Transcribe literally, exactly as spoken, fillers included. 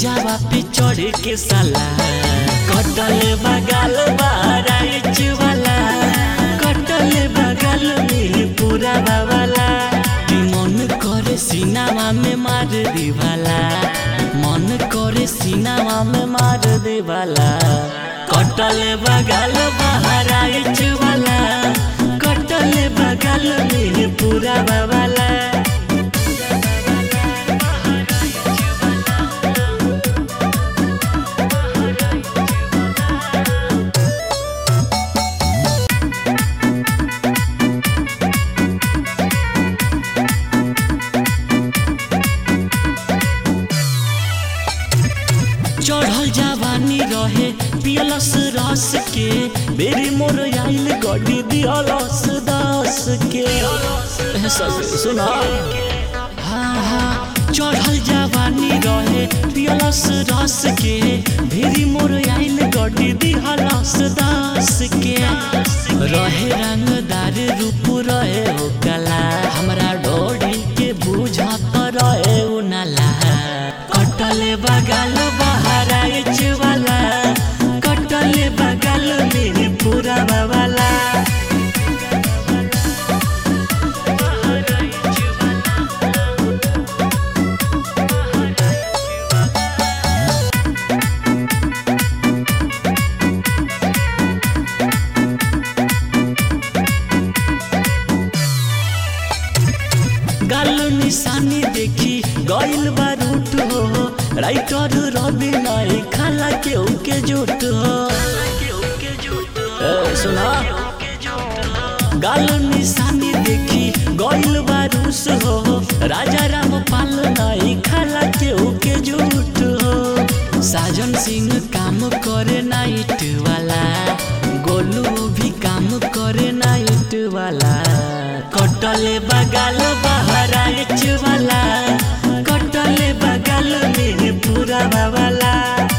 जावा पे चढ़ के साला कटल बगल बाराइच वाला कटल बगल में पूरा वाला कि मन करे सीनावा में मार दे वाला मन करे सीनावा में मार दे वाला कटल बगल बाराइच वाला कटल बगल में पूरा वाला चढ़ल जवानी रहे पियलस रस के बेरी मोर आइल गड्डी दियलस दस के सुना हाँ हाँ चढ़ल जवानी रहे पियलस रस के बेरी मोर आइल गड्डी दियलस दस के रहे रंगदार रूप रहे हो कला हमरा डोरी के बुझत रहे उ नाला कटल बगल बाराइच वाला कटल बगल में पूरा वाला गाल निशानी देखी गइल बारूट हो राइटर रवि नाई खाला के उके जुट हो सुना गाल निशानी देखी गइल बारूस हो राजा राम पाल नाई खाला के उके जुट हो साजन सिंह काम करे नाइट वाला गोलू भी काम करे नाइट वाला कटल बगल बाराइच वाला कटल बगल में पूरा वाला।